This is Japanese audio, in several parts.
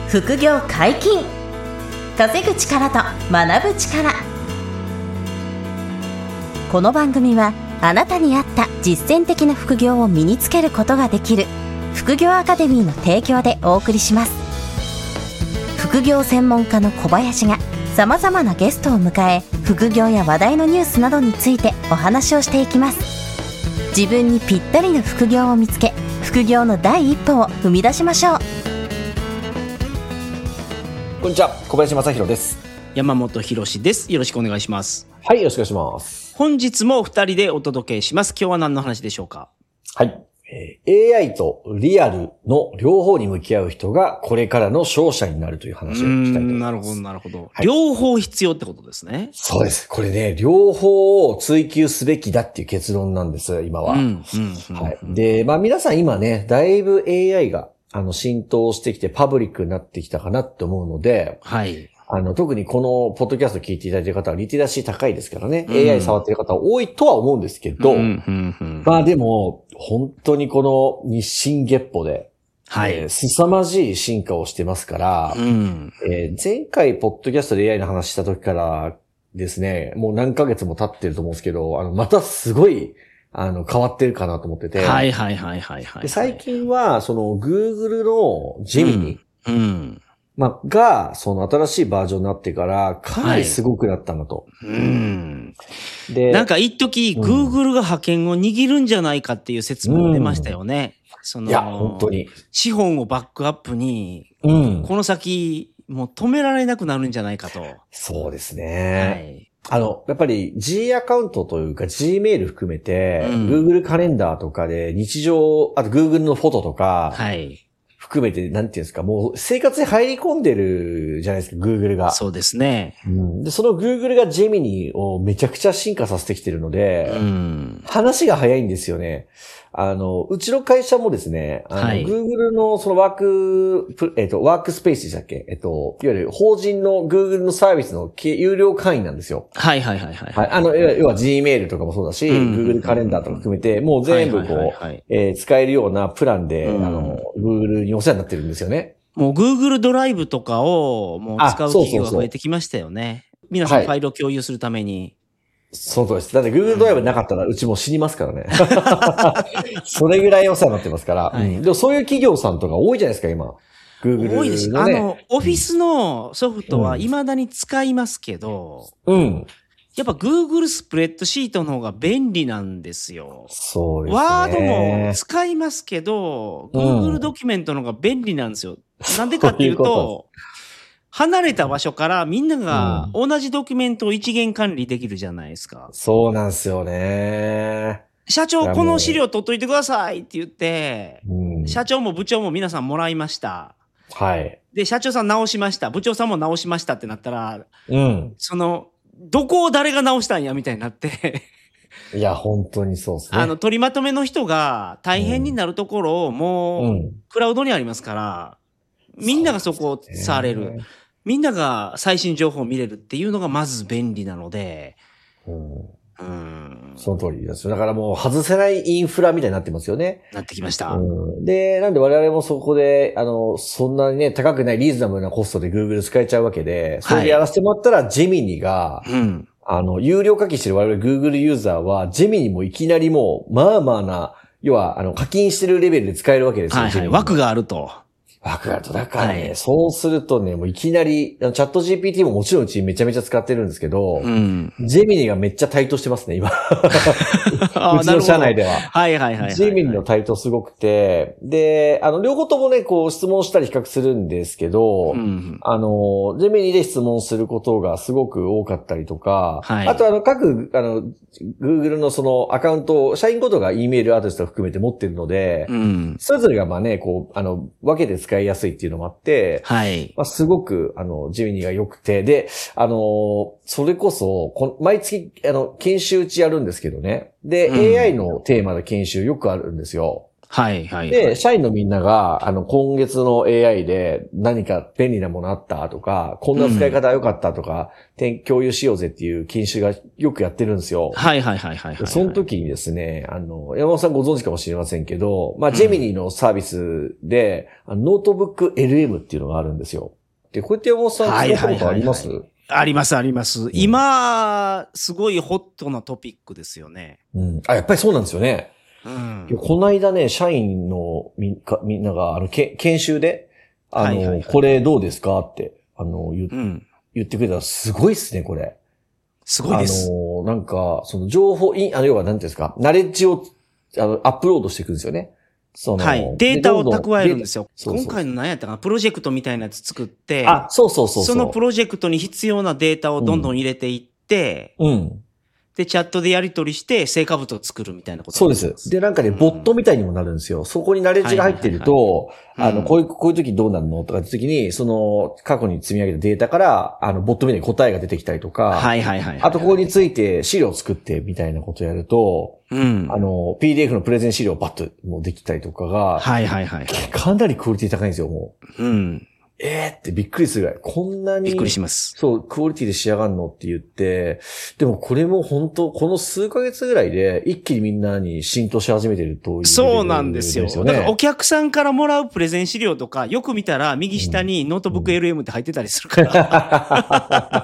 副業解禁。稼ぐ力と学ぶ力。この番組はあなたに合った実践的な副業を身につけることができる副業アカデミーの提供でお送りします。副業専門家の小林がさまざまなゲストを迎え、副業や話題のニュースなどについてお話をしていきます。自分にぴったりの副業を見つけ、副業の第一歩を踏み出しましょう。 こんにちは、小林正弘です。 山本博史です。よろしくお願いします。 はい、よろしくお願いします。 本日も2人でお届けします。今日は何の話でしょうか？ はい、AI とリアルの両方に向き合う人がこれからの勝者になるという話をしたいと思います。 なるほど、なるほど、はい。両方必要ってことですね。 そうです。これね、両方を追求すべきだっていう結論なんです、今は。はい。で、皆さん今ね、だいぶ AI が浸透してきてパブリックになってきたかなって思うので、 はい。 特にこのポッドキャスト聞いていただいている方はリテラシー高いですからね、AI 触っている方は多いとは思うんですけど、でも、本当にこの日進月歩で、はい、凄まじい進化をしてますから、前回ポッドキャストで AI の話した時からですね、もう何ヶ月も経ってると思うんですけど、またすごい、変わってるかなと思ってて。 はい。 で、最近は、Google の Gemini、が、新しいバージョンになってから、かなりすごくなったなと。 で、なんか一時、Google が覇権を握るんじゃないかっていう説も出ましたよね。 いや、本当に。 資本をバックアップに、この先、もう止められなくなるんじゃないかと。 そうですね。やっぱり G アカウントというか Gmail 含めて、Google カレンダーとかで日常、あと Google のフォトとか、含めて、なんていうんですか、もう生活に入り込んでるじゃないですか、Google が。 そうですね。 で、その Google が Gemini をめちゃくちゃ進化させてきてるので、話が早いんですよね。うちの会社もですね、Google のそのワークスペースでしたっけ？いわゆる法人の Google のサービスの有料会員なんですよ。 はい。 要は Gmail とかもそうだし、Google カレンダーとか含めて、もう全部使えるようなプランで、Google にお世話になってるんですよね。 もう Google ドライブとかをもう使う企業が増えてきましたよね。皆さんファイルを共有するために。 そうです。だって Google ドライブなかったらうちも死にますからね。それぐらいお世話になってますから。でもそういう企業さんとか多いじゃないですか、今。Google の、ね。多いです。 オフィスのソフトは未だに使いますけど、やっぱ Google スプレッドシートの方が便利なんですよ。 そうですね。 ワードも使いますけど、Google ドキュメントの方が便利なんですよ。なんでかっていうと、離れた場所からみんなが同じドキュメントを一元管理できるじゃないですか。 そうなんですよね。 社長、この資料取っといてくださいって言って、社長も部長も皆さんもらいました。 はい。 で、社長さん直しました。部長さんも直しましたってなったら、どこを誰が直したんやみたいになって。 いや、本当にそうですね。 取りまとめの人が大変になるところをもう、クラウドにありますから、みんながそこを触れる。みんなが最新情報を見れるっていうのがまず便利なので。 その通りですよ。だからもう外せないインフラみたいになってますよね。 なってきました。 で、なんで我々もそこで、そんなにね、高くないリーズナブルなコストで Google 使えちゃうわけで、それでやらせてもらったら、Gemini が、有料課金してる我々 Google ユーザーは、Gemini もいきなりもう、要は、課金してるレベルで使えるわけですよ。 枠があると。 だからね、そうするとね、もういきなり、チャット GPT ももちろんうちめちゃめちゃ使ってるんですけど、ジェミニがめっちゃ台頭してますね、今。うちの社内では。ジェミニの台頭すごくて、で、両方ともね、こう質問したり比較するんですけど、ジェミニで質問することがすごく多かったりとか、あと各、Google のそのアカウントを、社員ごとが E メールアドレスと含めて持ってるので、それぞれがこう、分けて使いやすいっていうのもあって、すごく、ジェミニが良くて、で、それこそ、毎月、研修うちやるんですけどね。で、AI のテーマの研修よくあるんですよ。 はいはい。 で、社員のみんなが、今月の AI で何か便利なものあったとか、こんな使い方良かったとか、共有しようぜっていう研修がよくやってるんですよ。 はいはいはいはい、はい。 その時にですね、山本さんご存知かもしれませんけど、まあ、ジェミニのサービスで、ノートブック LM っていうのがあるんですよ。で、こうやって山本さん使ったことあります？ ありますあります。今、すごいホットなトピックですよね。 うん。やっぱりそうなんですよね。 うん、 この間ね、社員のみんなが、研修で、これどうですかって、言ってくれたらすごいっすね、これ。 すごいです。 なんか、その情報、要は何ていうんですか、ナレッジを、アップロードしていくんですよね。 はい。データを蓄えるんですよ。今回の何やったかな、プロジェクトみたいなやつ作って、 そう。 そのプロジェクトに必要なデータをどんどん入れていって、で、チャットでやり取りして、成果物を作るみたいなこと。 そうです。で、なんかね、ボットみたいにもなるんですよ。そこにナレッジが入ってると、こういう時どうなるのとかって時に、その、過去に積み上げたデータから、ボットみたいに答えが出てきたりとか、あとここについて資料を作ってみたいなことをやると、PDF のプレゼン資料をバッともうできたりとかが、かなりクオリティ高いんですよ、もう。ってびっくりするぐらい。こんなに。 びっくりします。 そう、クオリティで仕上がるのって言って、でもこれも本当この数ヶ月ぐらいで一気にみんなに浸透し始めてるという、 そうなんですよ。だからお客さんからもらうプレゼン資料とか、よく見たら右下にノートブック LM って入ってたりするから。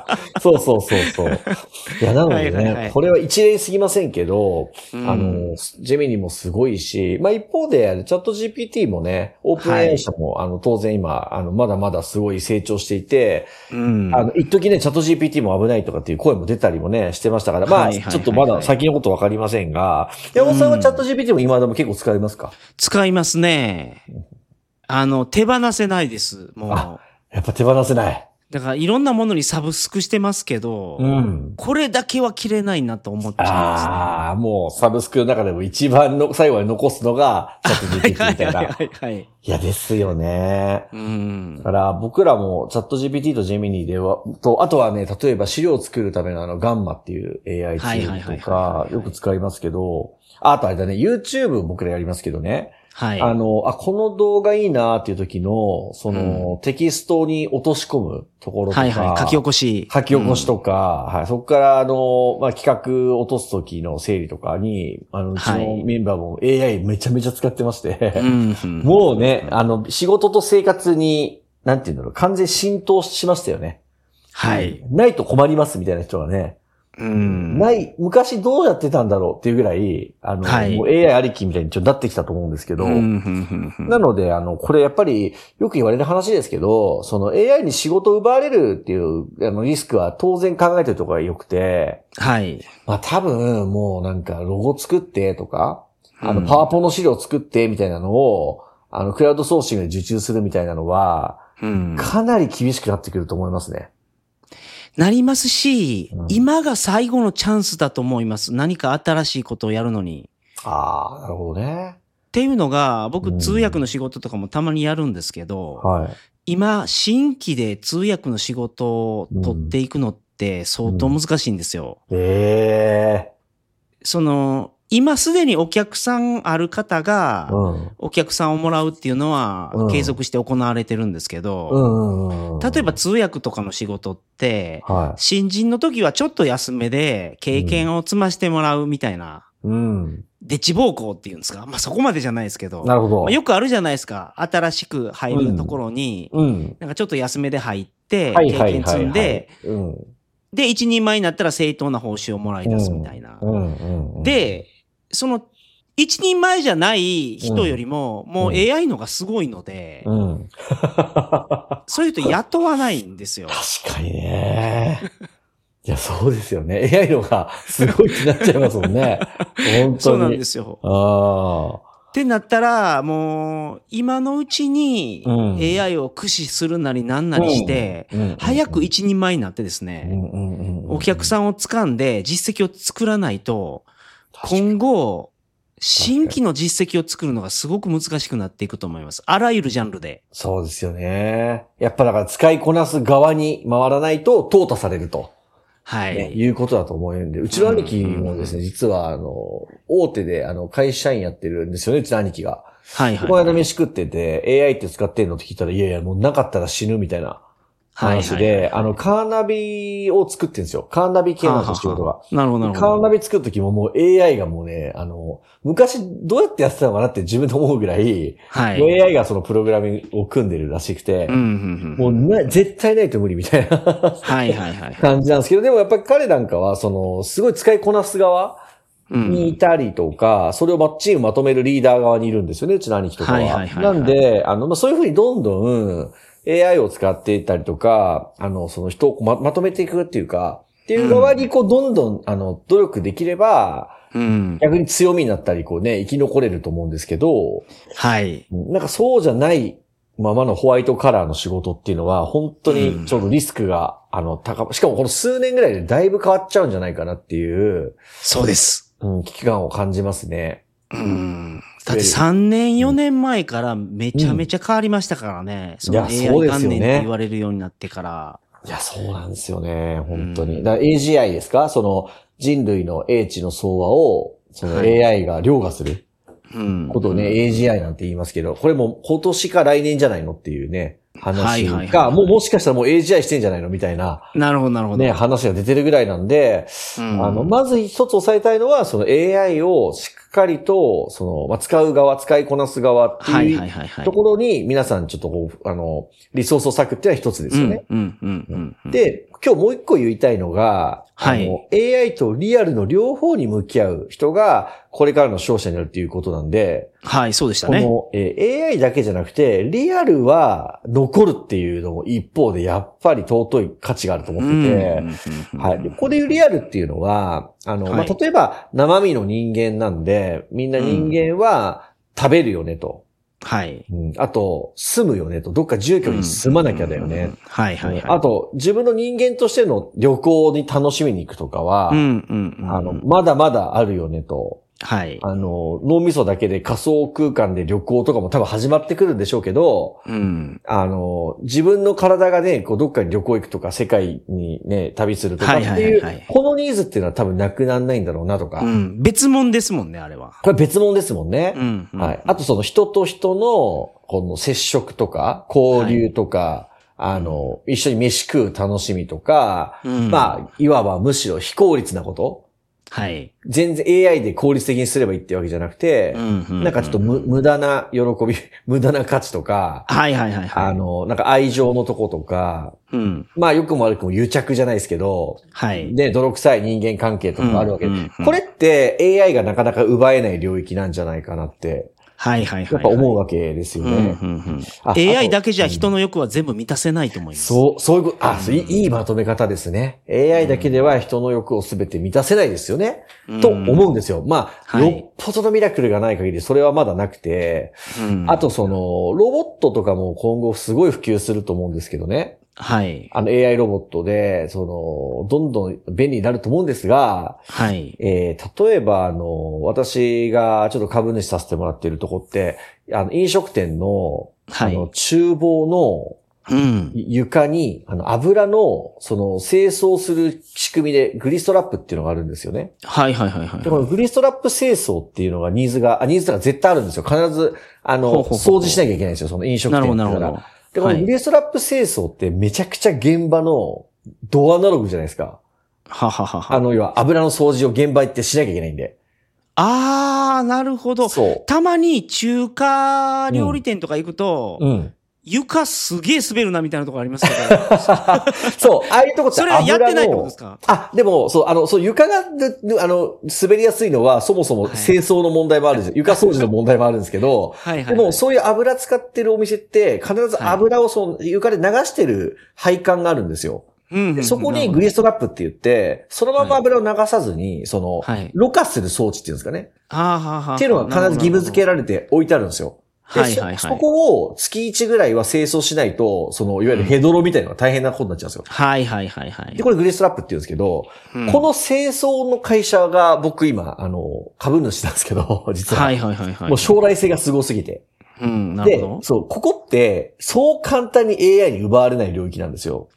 そう。いや、なのでね、これは一例すぎませんけど、ジェミニもすごいし、まあ一方で、チャット GPT もね、オープン AI 社も、当然今、まだまだすごい成長していて、一時ね、チャット GPT も危ないとかっていう声も出たりもね、してましたから、まあ、ちょっとまだ先のことわかりませんが、山本さんはチャット GPT も今でも結構使いますか？ 使いますね。手放せないです。もう。 やっぱ手放せない。 だからいろんなものにサブスクしてますけど、これだけは切れないなと思っちゃいますね。 もうサブスクの中でも一番の最後に残すのがチャット GPT みたいな。いや、ですよね。だから僕らもチャット GPT とジェミニでは、あとはね、例えば資料を作るためのガンマっていう AI ツールとか、よく使いますけど、あとあれだね、YouTube 僕らやりますけどね。この動画いいなっていう時の、テキストに落とし込むところとか。 書き起こし。 書き起こしとか、そこから企画落とす時の整理とかに、うちのメンバーも AI めちゃめちゃ使ってまして、もうね、仕事と生活に、なんていうんだろう、完全浸透しましたよね。ないと困りますみたいな人がね。昔どうやってたんだろうっていうぐらい、もう AI ありきみたいにちょっとなってきたと思うんですけど、なので、これやっぱりよく言われる話ですけど、その AI に仕事を奪われるっていう、リスクは当然考えてるところが良くて、まあ多分もうなんかロゴ作ってとか、パワポの資料作ってみたいなのを、クラウドソーシングで受注するみたいなのは、かなり厳しくなってくると思いますね。 なりますし、今が最後のチャンスだと思います。何か新しいことをやるのに。 なるほどね。 っていうのが、僕通訳の仕事とかもたまにやるんですけど、今、新規で通訳の仕事を取っていくのって相当難しいんですよ。今すでにお客さんある方が、お客さんをもらうっていうのは継続して行われてるんですけど、例えば通訳とかの仕事って、新人の時はちょっと安めで経験を積ましてもらうみたいな、で地暴行っていうんですか、まあそこまでじゃないですけど、 なるほど。 まあ、よくあるじゃないですか、新しく入るところに、なんかちょっと安めで入って、経験積んで、で、一人前になったら正当な報酬をもらい出すみたいな。で、一人前じゃない人よりも、もう AI のがすごいので、そういう人雇わないんですよ。 確かにね。いや、そうですよね。AI のがすごいってなっちゃいますもんね。本当に。 そうなんですよ。ってなったら、もう、今のうちに AI を駆使するなりなんなりして、早く一人前になってですね、お客さんを掴んで実績を作らないと、今後、新規の実績を作るのがすごく難しくなっていくと思います。あらゆるジャンルで。 そうですよね。やっぱだから使いこなす側に回らないと淘汰されると。いうことだと思うんで、うちの兄貴もですね、実は大手で会社員やってるんですよね、うちの兄貴が。 はいはい。 この間飯食ってて、AI って使ってんのって聞いたら、いやいや、もうなかったら死ぬみたいな話で、カーナビを作ってるんですよ。カーナビ系なんですよ、仕事が。 なるほど、なるほど。 カーナビ作るときももう AI がもうね、昔どうやってやってたのかなって自分で思うぐらい、はい、AI がそのプログラミングを組んでるらしくて、もう絶対ないと無理みたいなはいはいはい、感じなんですけど、でもやっぱり彼なんかは、すごい使いこなす側にいたりとか、それをチームまとめるリーダー側にいるんですよね、うちの兄貴とかは。はいはいはいはい、なんで、そういうふうにどんどん、AI を使っていったりとか、その人をまとめていくっていうか、っていう側にどんどん、努力できれば、逆に強みになったり、生き残れると思うんですけど、はい。なんかそうじゃないままのホワイトカラーの仕事っていうのは、本当にちょっとリスクが、しかもこの数年ぐらいでだいぶ変わっちゃうんじゃないかなっていう。 そうです。 危機感を感じますね。 だって3年4年前からめちゃめちゃ変わりましたからね。その AI 元年って言われるようになってから。 いや、そうなんですよね。本当に。だから AGI ですか？人類の英知の総和を、AI が凌駕することをね、AGI なんて言いますけど、これも今年か来年じゃないのっていうね、話が、もしかしたらもう AGI してんじゃないのみたいな。 なるほど、なるほど。 ね、話が出てるぐらいなんで、まず一つ押さえたいのは、AI をしっかりと、使う側、使いこなす側っていうところに、皆さんちょっとリソースを割くっていうのは一つですよね。で、今日もう一個言いたいのが、AI とリアルの両方に向き合う人が、これからの勝者になるっていうことなんで、 はい、そうでしたね。 AI だけじゃなくて、リアルは残るっていうのも一方でやっぱり尊い価値があると思ってて、はい。ここでいうリアルっていうのは、例えば生身の人間なんで、みんな人間は食べるよねと。はい。あと、住むよねと。どっか住居に住まなきゃだよね。はいはいはい。あと、自分の人間としての旅行に楽しみに行くとかは、まだまだあるよねと。はい。脳みそだけで仮想空間で旅行とかも多分始まってくるんでしょうけど、自分の体がね、どっかに旅行行くとか、世界にね、旅するとかっていう、このニーズっていうのは多分なくならないんだろうなとか。 別物ですもんね、あれは。 これ別物ですもんね。はい。あと人と人の、この接触とか、交流とか、一緒に飯食う楽しみとか、いわばむしろ非効率なこと。はい。全然 AI で効率的にすればいいってわけじゃなくて、なんかちょっと無駄な喜び、無駄な価値とか、はいはいはい、はい。なんか愛情のとことか、良くも悪くも癒着じゃないですけど、はい。で、泥臭い人間関係とかあるわけで、これって AI がなかなか奪えない領域なんじゃないかなって。はいはいはい。やっぱ思うわけですよね。 AI だけじゃ人の欲は全部満たせないと思います。 そういうこと、いいまとめ方ですね。AI だけでは人の欲をすべて満たせないですよね。と思うんですよ。よっぽどのミラクルがない限りそれはまだなくて、あとロボットとかも今後すごい普及すると思うんですけどね。はい。AI ロボットで、どんどん便利になると思うんですが、はい。例えば、私がちょっと株主させてもらっているとこって、飲食店の、はい。厨房の、床に、油の、清掃する仕組みで、グリストラップっていうのがあるんですよね。はいはいはいはい。で、このグリストラップ清掃っていうのがニーズとか絶対あるんですよ。必ず、掃除しなきゃいけないんですよ、その飲食店っていうのは。なるほど、なるほど。で、このグリストラップ清掃ってめちゃくちゃ現場のドアナログじゃないですか。はははは。要は油の掃除を現場行ってしなきゃいけないんで。 なるほど。そう。たまに中華料理店とか行くと、床すげえ滑るなみたいなとこありますけど。 そう、ああいうとこってそれはやってないってことですか？ でも、床が、滑りやすいのは、そもそも清掃の問題もあるんですよ。床掃除の問題もあるんですけど、でも、そういう油使ってるお店って、必ず油を床で流してる配管があるんですよ。そこにグリストラップって言って、そのまま油を流さずに、ろ過する装置っていうんですかね。っていうのが必ず義務付けられて置いてあるんですよ。そこを月1ぐらいは清掃しないと、いわゆるヘドロみたいなのが大変なことになっちゃうんですよ。はいはいはいはい。で、これグリストラップって言うんですけど、この清掃の会社が僕今、株主なんですけど、実は。はいはいはいはい。もう将来性がすごすぎて。なるほど。で、ここって、そう簡単に AI に奪われない領域なんですよ。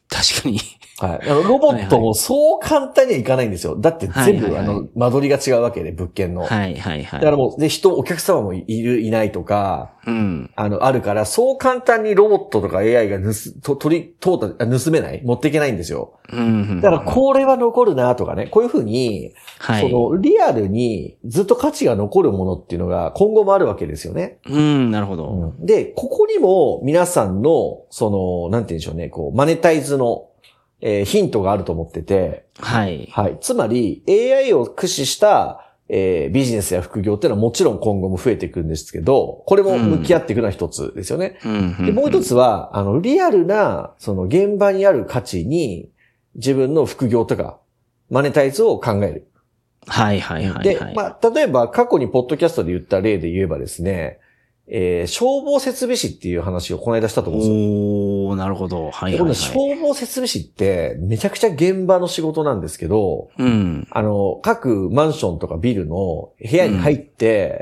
確かに。 はい。ロボットもそう簡単にはいかないんですよ。だって全部間取りが違うわけで、物件の。 はいはいはい。 だからもう、で、お客様もいないとか、 うん。 あるから、そう簡単にロボットとか AI が盗めない持っていけないんですよ。 うん。 だからこれは残るなとかね、こういうふうに、 はい。 リアルにずっと価値が残るものっていうのが今後もあるわけですよね。 なるほど。 で、ここにも皆さんの、なんて言うんでしょうね、マネタイズの、ヒントがあると思ってて。 はい。 はい。つまり、AI を駆使した、ビジネスや副業っていうのはもちろん今後も増えていくんですけど、これも向き合っていくのは一つですよね。で、もう一つは、リアルな、現場にある価値に、自分の副業とか、マネタイズを考える。 はいはいはい、はい。 で、例えば過去にポッドキャストで言った例で言えばですね、消防設備士っていう話をこの間したと思うんですよ。 なるほど。はいはい、はい。 消防設備士ってめちゃくちゃ現場の仕事なんですけど、各マンションとかビルの部屋に入って、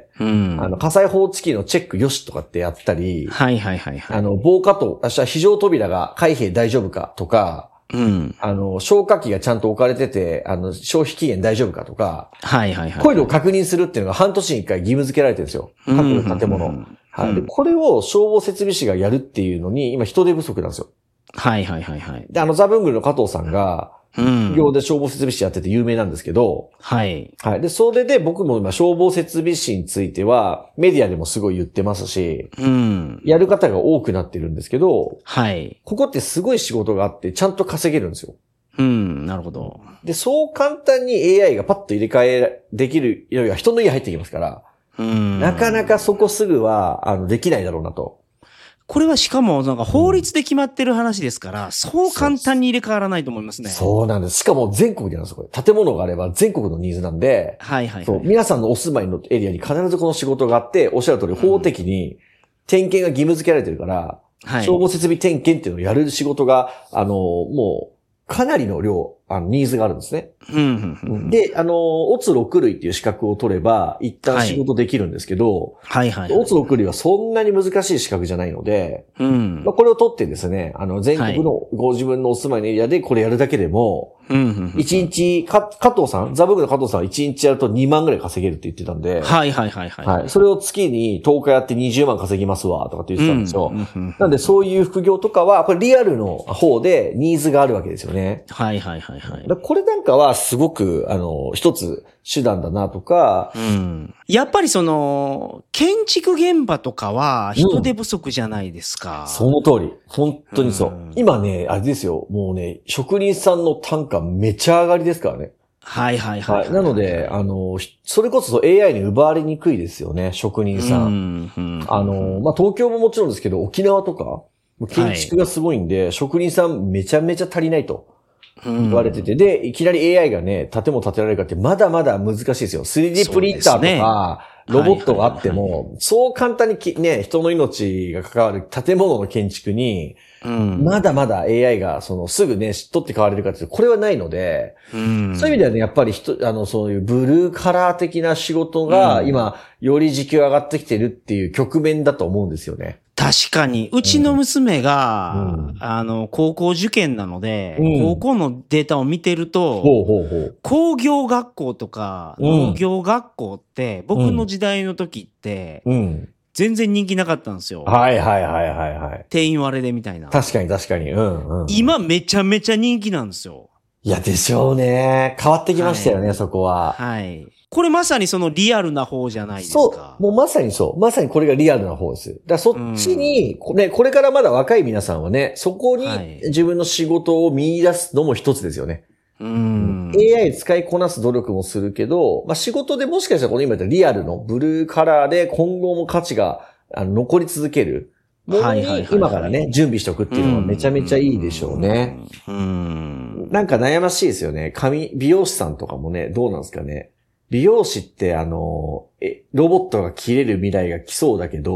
火災報知器のチェックよしとかってやったり、 はいはいはい、はい。 防火と、非常扉が開閉大丈夫かとか、消火器がちゃんと置かれてて、消費期限大丈夫かとか、 はいはいはい。 こういうのを確認するっていうのが半年に一回義務付けられてるんですよ。各建物。はい。で、これを消防設備士がやるっていうのに、今人手不足なんですよ。 はいはいはいはい。 で、ザブングルの加藤さんが、副業で消防設備士やってて有名なんですけど、 はい。 はい。で、それで僕も今消防設備士については、メディアでもすごい言ってますし、やる方が多くなってるんですけど、 はい。 ここってすごい仕事があって、ちゃんと稼げるんですよ。 なるほど。 で、そう簡単に AI がパッと入れ替えできるよりは人の家入ってきますから、なかなかそこすぐは、できないだろうなと。 これはしかも、なんか法律で決まってる話ですから、そう簡単に入れ替わらないと思いますね。 そうなんです。しかも全国でなんですよ、これ。建物があれば全国のニーズなんで、 はいはい、はい。 そう、皆さんのお住まいのエリアに必ずこの仕事があって、おっしゃる通り法的に点検が義務付けられてるから、消防設備点検っていうのをやる仕事が、もう、かなりの量、ニーズがあるんですね。で、オツ6類っていう資格を取れば、一旦仕事できるんですけど、 はいはい。 オツ6類はそんなに難しい資格じゃないので、これを取ってですね、全国のご自分のお住まいのエリアでこれやるだけでも、1日、加藤さん、ザブングの加藤さんは1日やると2万ぐらい稼げるって言ってたんで、 はいはいはいはい。 はい。それを月に10日やって20万稼ぎますわ、とかって言ってたんですよ。なんでそういう副業とかは、これリアルの方でニーズがあるわけですよね。 はいはいはいはい。 これなんかはすごく、一つ手段だなとか、 やっぱり建築現場とかは人手不足じゃないですか。 その通り。本当にそう。今ね、あれですよ。もうね、職人さんの単価めちゃ上がりですからね。 はいはいはい。 なので、それこそ AI に奪われにくいですよね、職人さん。東京ももちろんですけど、沖縄とか、建築がすごいんで、職人さんめちゃめちゃ足りないと。言われてて、で、いきなり AI がね、建物建てられるかってまだまだ難しいですよ。3D プリンターとか、ロボットがあっても、そう簡単にね、人の命が関わる建物の建築に、まだまだ AI が、すぐね、取って変われるかって、これはないので、そういう意味ではね、やっぱりそういうブルーカラー的な仕事が、今、より時給上がってきてるっていう局面だと思うんですよね。 確かに。うちの娘が、高校受験なので、高校のデータを見てると、工業学校とか農業学校って、僕の時代の時って、全然人気なかったんですよ。 はいはいはいはいはい。 定員割れでみたいな。 確かに確かに。 今めちゃめちゃ人気なんですよ。 いや、でしょうね。変わってきましたよね、そこは。 はい。これまさにそのリアルな方じゃないですか。 そう。もうまさにそう。まさにこれがリアルな方です。だからそっちに、ね、これからまだ若い皆さんはね、そこに自分の仕事を見出すのも一つですよね。AI 使いこなす努力もするけど、仕事でもしかしたらこの今言ったリアルのブルーカラーで今後も価値が残り続ける。ものに今からね、準備しておくっていうのはめちゃめちゃいいでしょうね。なんか悩ましいですよね。美容師さんとかもね、どうなんですかね。美容師ってロボットが切れる未来が来そうだけど、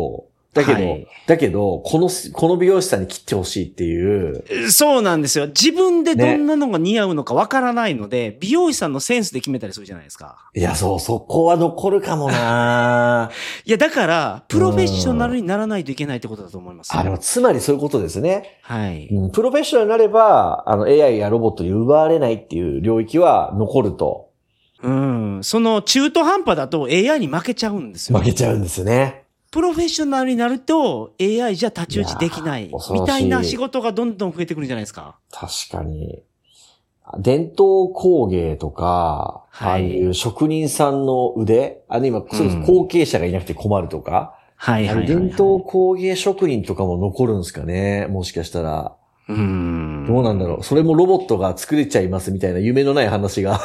だけど、この美容師さんに切ってほしいっていう。 そうなんですよ。自分でどんなのが似合うのかわからないので、美容師さんのセンスで決めたりするじゃないですか。 いや、そこは残るかもな。 いや、だから、プロフェッショナルにならないといけないってことだと思います。 でもつまりそういうことですね。 はい。 プロフェッショナルになれば、AI やロボットに奪われないっていう領域は残ると。 その中途半端だと AI に負けちゃうんですよ。 負けちゃうんですよね。 プロフェッショナルになると AI じゃ太刀打ちできないみたいな仕事がどんどん増えてくるんじゃないですか。 確かに。伝統工芸とか、ああいう職人さんの腕、今、後継者がいなくて困るとか、伝統工芸職人とかも残るんですかね、もしかしたら。どうなんだろう。それもロボットが作れちゃいますみたいな夢のない話が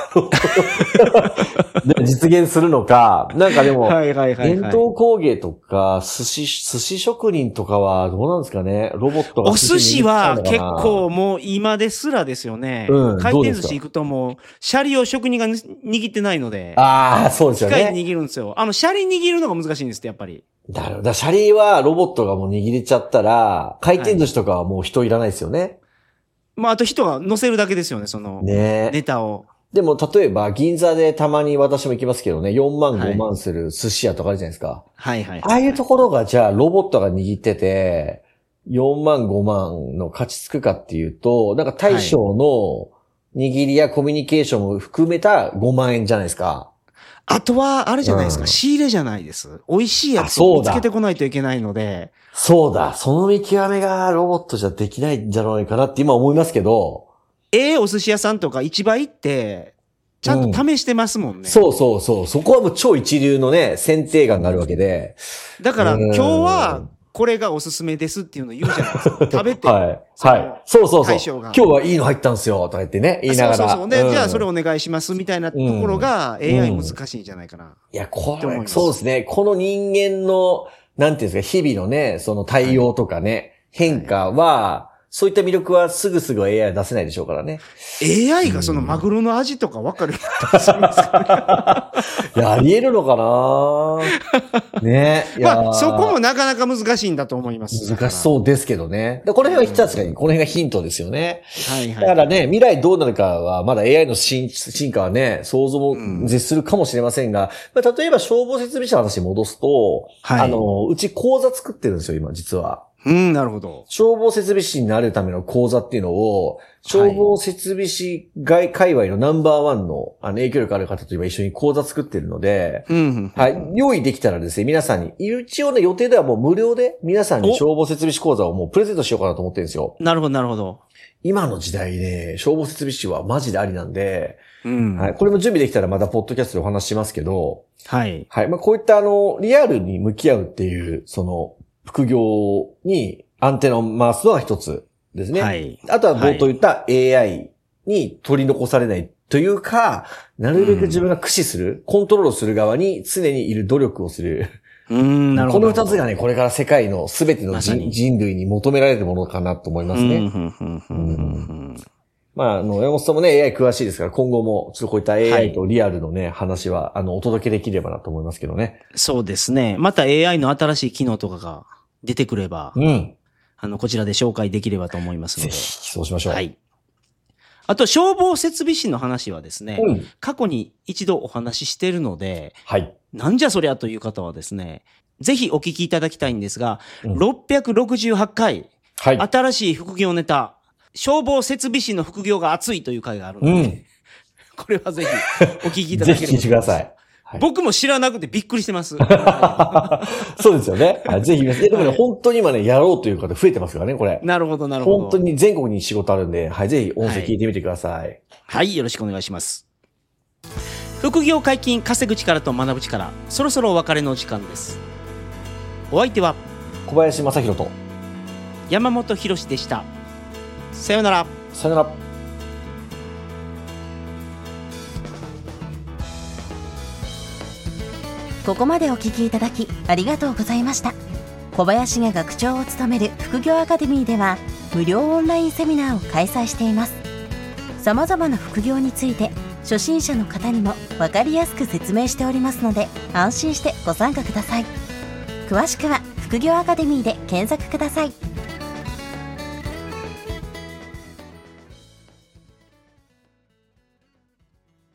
実現するのか。なんかでも、伝統工芸とか寿司職人とかはどうなんですかね。ロボットがお寿司は結構もう今ですらですよね。回転寿司行くともうシャリを職人が握ってないので。 そうですよね。 機械で握るんですよ。シャリ握るのが難しいんですって、やっぱり。 だからシャリはロボットがもう握れちゃったら、回転寿司とかはもう人いらないですよね。 あと人が乗せるだけですよね、その、ネタを。 でも、例えば、銀座でたまに私も行きますけどね、4万5万する寿司屋とかあるじゃないですか。ああいうところが、じゃあ、ロボットが握ってて、4万5万の価値つくかっていうと、なんか大将の握りやコミュニケーションも含めた5万円じゃないですか。 あとは、あれじゃないですか、仕入れじゃないです。美味しいやつを見つけてこないといけないので。 そうだ、その見極めがロボットじゃできないんじゃないかなって今思いますけど。 お寿司屋さんとか市場行って、ちゃんと試してますもんね。 そう。そこはもう超一流のね、選定眼があるわけで。 だから、今日は、これがおすすめですっていうのを言うじゃないですか。食べて。そう。 今日はいいの入ったんですよ、とか言ってね、言いながら。 そう。じゃあそれお願いしますみたいなところが AI 難しいんじゃないかな。 いや、そうですね。この人間の、なんていうんですか、日々のね、その対応とかね、変化は、そういった魅力はすぐ AI は出せないでしょうからね。 AI がそのマグロの味とか分かるようにするんですかね。いや、あり得るのかなね。 そこもなかなか難しいんだと思います。 難しそうですけどね。この辺は確かに、この辺がヒントですよね。だからね、未来どうなるかは、まだ AI の進化はね、想像も絶するかもしれませんが、例えば消防設備士の話に戻すと、うち講座作ってるんですよ、今、実は。 なるほど。 消防設備士になるための講座っていうのを、消防設備士界隈のナンバーワンの影響力ある方と今一緒に講座作ってるので、用意できたらですね、皆さんに、一応ね、予定ではもう無料で皆さんに消防設備士講座をもうプレゼントしようかなと思ってるんですよ。 なるほど。 今の時代ね、消防設備士はマジでありなんで、これも準備できたらまたポッドキャストでお話しますけど、こういったリアルに向き合うっていう、その、副業にアンテナを回すのが一つですね。あとは冒頭言った AI に取り残されないというか、なるべく自分が駆使する、コントロールする側に常にいる努力をする。 なるほど。 この二つがね、これから世界の全ての人類に求められるものかなと思いますね。山本さんもね、AI 詳しいですから、今後も、ちょっとこういった AI とリアルのね、話は、お届けできればなと思いますけどね。 そうですね。また AI の新しい機能とかが出てくれば、こちらで紹介できればと思いますので。ぜひ、そうしましょう。 あと、消防設備士の話はですね、過去に一度お話ししているので、なんじゃそりゃという方はですね、ぜひお聞きいただきたいんですが、668回、新しい副業ネタ、消防設備士の副業が熱いという回があるので、これはぜひお聞きいただければ。 ぜひ聞いてください。 僕も知らなくてびっくりしてます。 そうですよね。ぜひ皆さん。でもね、本当に今ね、やろうという方増えてますからね、これ。 なるほど。 本当に全国に仕事あるんで、ぜひ音声聞いてみてください。 よろしくお願いします。副業解禁、稼ぐ力と学ぶ力、そろそろお別れの時間です。お相手は、 小林正弘と、 山本博史でした。さよなら。 さよなら。 ここまでお聞きいただきありがとうございました。小林が学長を務める副業アカデミーでは無料オンラインセミナーを開催しています。様々な副業について初心者の方にも分かりやすく説明しておりますので、安心してご参加ください。詳しくは副副業アカデミーで検索ください。